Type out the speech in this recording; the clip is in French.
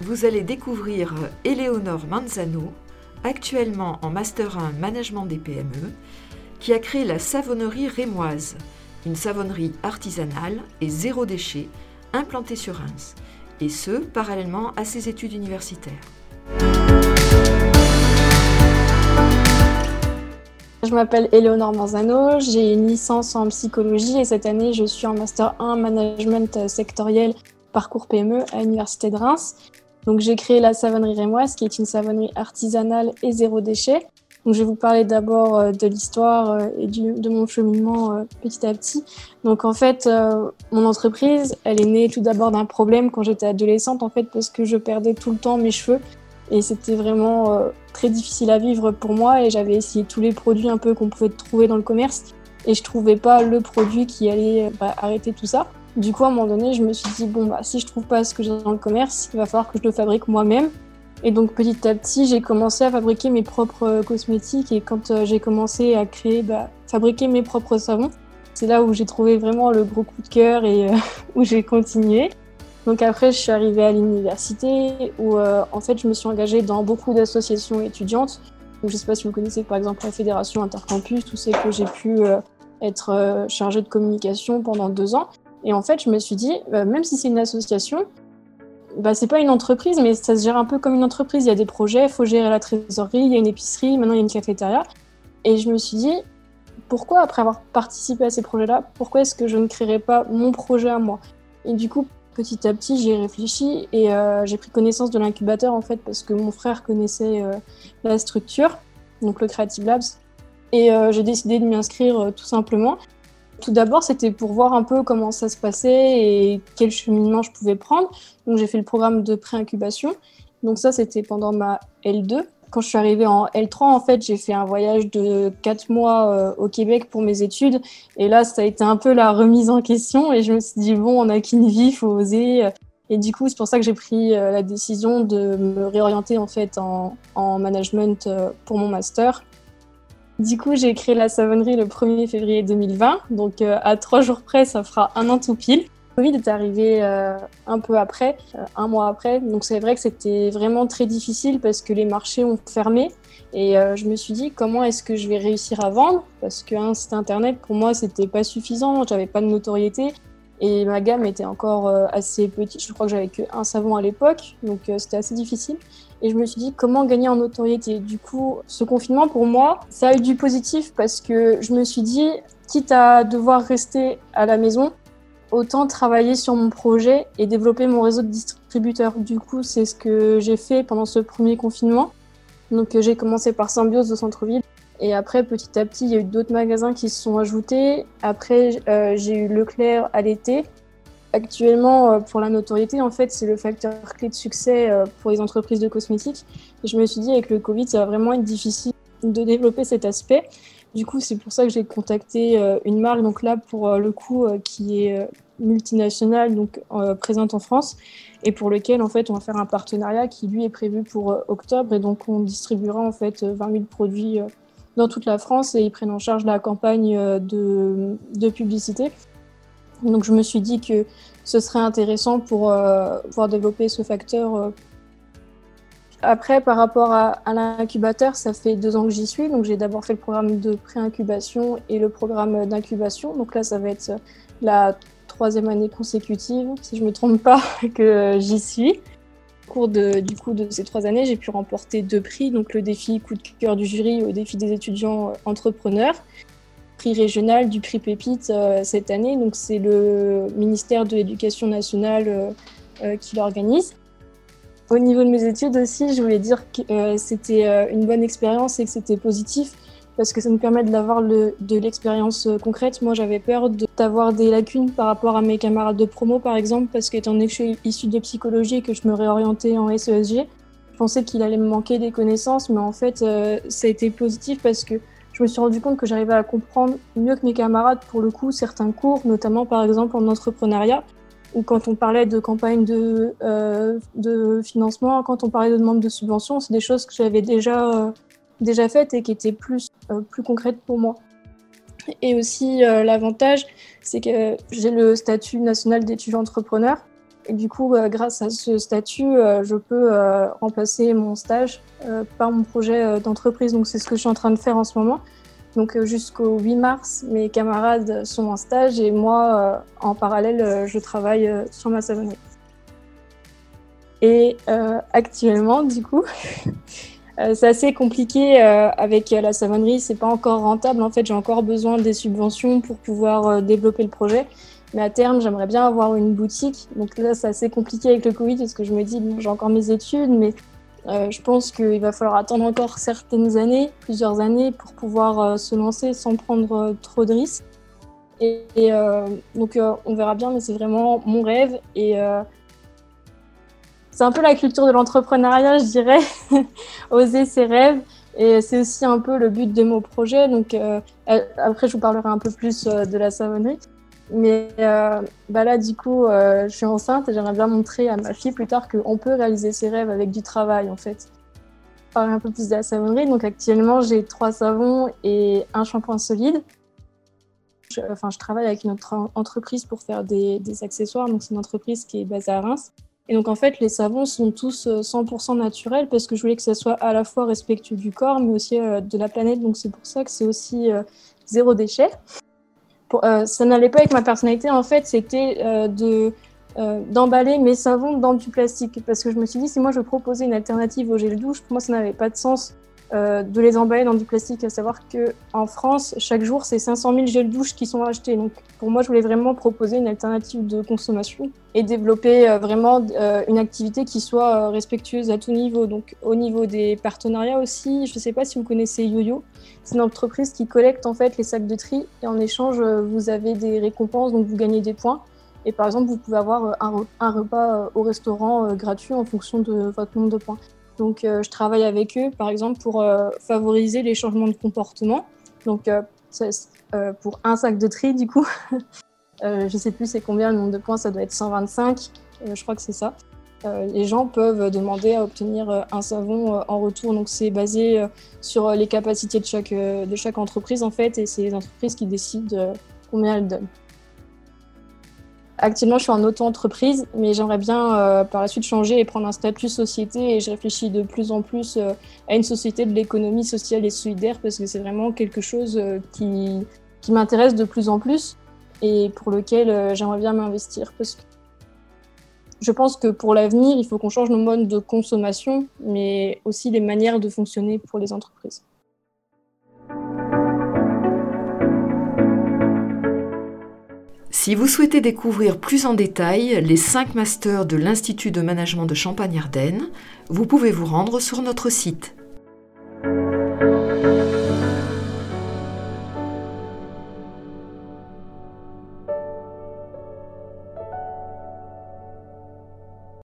Vous allez découvrir Éléonore Manzano, actuellement en Master 1 Management des PME, qui a créé la savonnerie Rémoise, une savonnerie artisanale et zéro déchet implantée sur Reims, et ce, parallèlement à ses études universitaires. Je m'appelle Éléonore Manzano, j'ai une licence en psychologie et cette année je suis en Master 1 Management sectoriel Parcours PME à l'Université de Reims. Donc j'ai créé la savonnerie Rémoise qui est une savonnerie artisanale et zéro déchet. Donc je vais vous parler d'abord de l'histoire et de mon cheminement petit à petit. Donc en fait, mon entreprise, elle est née tout d'abord d'un problème quand j'étais adolescente en fait parce que je perdais tout le temps mes cheveux. Et c'était vraiment très difficile à vivre pour moi et j'avais essayé tous les produits un peu qu'on pouvait trouver dans le commerce et je trouvais pas le produit qui allait arrêter tout ça. Du coup, à un moment donné, je me suis dit, si je trouve pas ce que j'ai dans le commerce, il va falloir que je le fabrique moi-même. Et donc, petit à petit, j'ai commencé à fabriquer mes propres cosmétiques et quand j'ai commencé à fabriquer mes propres savons, c'est là où j'ai trouvé vraiment le gros coup de cœur et où j'ai continué. Donc après, je suis arrivée à l'université où en fait, je me suis engagée dans beaucoup d'associations étudiantes. Donc, je ne sais pas si vous connaissez par exemple la Fédération Intercampus, où c'est que j'ai pu être chargée de communication pendant 2 ans. Et en fait, je me suis dit, même si c'est une association, c'est pas une entreprise, mais ça se gère un peu comme une entreprise. Il y a des projets, il faut gérer la trésorerie, il y a une épicerie, maintenant il y a une cafétéria. Et je me suis dit, pourquoi après avoir participé à ces projets-là, pourquoi est-ce que je ne créerais pas mon projet à moi ? Et du coup, petit à petit, j'y ai réfléchi et j'ai pris connaissance de l'incubateur en fait parce que mon frère connaissait la structure, donc le Creative Labs, et j'ai décidé de m'y inscrire tout simplement. Tout d'abord, c'était pour voir un peu comment ça se passait et quel cheminement je pouvais prendre. Donc j'ai fait le programme de pré-incubation. Donc ça, c'était pendant ma L2. Quand je suis arrivée en L3, en fait, j'ai fait un voyage de 4 mois au Québec pour mes études. Et là, ça a été un peu la remise en question. Et je me suis dit, on n'a qu'une vie, il faut oser. Et du coup, c'est pour ça que j'ai pris la décision de me réorienter en fait en management pour mon master. Du coup, j'ai créé la savonnerie le 1er février 2020. Donc, à 3 jours près, ça fera 1 an tout pile. Le Covid est arrivé un peu après, 1 mois après. Donc, c'est vrai que c'était vraiment très difficile parce que les marchés ont fermé. Et je me suis dit, comment est-ce que je vais réussir à vendre ? Parce qu'un site internet, pour moi, c'était pas suffisant. J'avais pas de notoriété. Et ma gamme était encore assez petite. Je crois que j'avais qu'un savon à l'époque. Donc, c'était assez difficile. Et je me suis dit, comment gagner en notoriété ? Du coup, ce confinement, pour moi, ça a eu du positif parce que je me suis dit, quitte à devoir rester à la maison, autant travailler sur mon projet et développer mon réseau de distributeurs. Du coup, c'est ce que j'ai fait pendant ce premier confinement. Donc, j'ai commencé par Symbiose de centre-ville. Et après, petit à petit, il y a eu d'autres magasins qui se sont ajoutés. Après, j'ai eu Leclerc à l'été. Actuellement, pour la notoriété, en fait, c'est le facteur clé de succès pour les entreprises de cosmétiques. Et je me suis dit, avec le Covid, ça va vraiment être difficile de développer cet aspect. Du coup, c'est pour ça que j'ai contacté une marque, donc là, pour le coup, qui est multinationale, donc présente en France, et pour lequel, en fait, on va faire un partenariat qui, lui, est prévu pour octobre. Et donc, on distribuera, en fait, 20 000 produits dans toute la France et ils prennent en charge la campagne de publicité. Donc je me suis dit que ce serait intéressant pour pouvoir développer ce facteur. Après, par rapport à l'incubateur, ça fait 2 ans que j'y suis. Donc j'ai d'abord fait le programme de pré-incubation et le programme d'incubation. Donc là, ça va être la 3e année consécutive, si je ne me trompe pas, que j'y suis. Au cours de ces 3 années, j'ai pu remporter 2 prix. Donc le défi coup de cœur du jury au défi des étudiants entrepreneurs. Prix régional du prix Pépite cette année. Donc, c'est le ministère de l'Éducation nationale qui l'organise. Au niveau de mes études aussi, je voulais dire que c'était une bonne expérience et que c'était positif parce que ça me permet d'avoir de l'expérience concrète. Moi, j'avais peur d'avoir des lacunes par rapport à mes camarades de promo, par exemple, parce qu'étant donné que je suis issue de psychologie et que je me réorientais en SESG, je pensais qu'il allait me manquer des connaissances, mais en fait, ça a été positif parce que je me suis rendu compte que j'arrivais à comprendre mieux que mes camarades, pour le coup, certains cours, notamment par exemple en entrepreneuriat, ou quand on parlait de campagne de financement, quand on parlait de demande de subvention, c'est des choses que j'avais déjà faites et qui étaient plus concrètes pour moi. Et aussi, l'avantage, c'est que j'ai le statut national d'étudiant entrepreneur. Et du coup, grâce à ce statut, je peux remplacer mon stage par mon projet d'entreprise. Donc, c'est ce que je suis en train de faire en ce moment. Donc, jusqu'au 8 mars, mes camarades sont en stage et moi, en parallèle, je travaille sur ma savonnerie. Et actuellement, du coup, c'est assez compliqué avec la savonnerie. C'est pas encore rentable. En fait, j'ai encore besoin des subventions pour pouvoir développer le projet. Mais à terme, j'aimerais bien avoir une boutique. Donc là, c'est assez compliqué avec le Covid parce que je me dis, bon, j'ai encore mes études, mais je pense qu'il va falloir attendre encore certaines années, plusieurs années, pour pouvoir se lancer sans prendre trop de risques. Donc, on verra bien, mais c'est vraiment mon rêve. Et c'est un peu la culture de l'entrepreneuriat, je dirais, oser ses rêves. Et c'est aussi un peu le but de mon projet. Donc, après, je vous parlerai un peu plus de la savonnerie. Mais là, du coup, je suis enceinte et j'aimerais bien montrer à ma fille plus tard qu'on peut réaliser ses rêves avec du travail, en fait. Parler un peu plus de la savonnerie. Donc, actuellement, j'ai 3 savons et un shampoing solide. Je travaille avec une autre entreprise pour faire des accessoires. Donc, c'est une entreprise qui est basée à Reims. Et donc, en fait, les savons sont tous 100% naturels parce que je voulais que ça soit à la fois respectueux du corps, mais aussi de la planète. Donc, c'est pour ça que c'est aussi zéro déchet. Ça n'allait pas avec ma personnalité, en fait, c'était d'emballer mes savons dans du plastique. Parce que je me suis dit, si moi je proposais une alternative au gel douche, pour moi ça n'avait pas de sens de les emballer dans du plastique. À savoir qu'en France, chaque jour, c'est 500 000 gels douche qui sont achetés. Donc pour moi, je voulais vraiment proposer une alternative de consommation et développer vraiment une activité qui soit respectueuse à tout niveau. Donc au niveau des partenariats aussi, je ne sais pas si vous connaissez YoYo. C'est une entreprise qui collecte en fait les sacs de tri et en échange, vous avez des récompenses, donc vous gagnez des points. Et par exemple, vous pouvez avoir un repas au restaurant gratuit en fonction de votre nombre de points. Donc, je travaille avec eux, par exemple, pour favoriser les changements de comportement. Donc, pour un sac de tri, du coup, je ne sais plus c'est combien le nombre de points, ça doit être 125, je crois que c'est ça. Les gens peuvent demander à obtenir un savon en retour. Donc, c'est basé sur les capacités de chaque entreprise, en fait, et c'est les entreprises qui décident combien elles donnent. Actuellement, je suis en auto-entreprise, mais j'aimerais bien par la suite changer et prendre un statut société. Et je réfléchis de plus en plus à une société de l'économie sociale et solidaire parce que c'est vraiment quelque chose qui m'intéresse de plus en plus et pour lequel j'aimerais bien m'investir. Parce que je pense que pour l'avenir, il faut qu'on change nos modes de consommation, mais aussi les manières de fonctionner pour les entreprises. Si vous souhaitez découvrir plus en détail les 5 masters de l'Institut de management de Champagne-Ardenne, vous pouvez vous rendre sur notre site.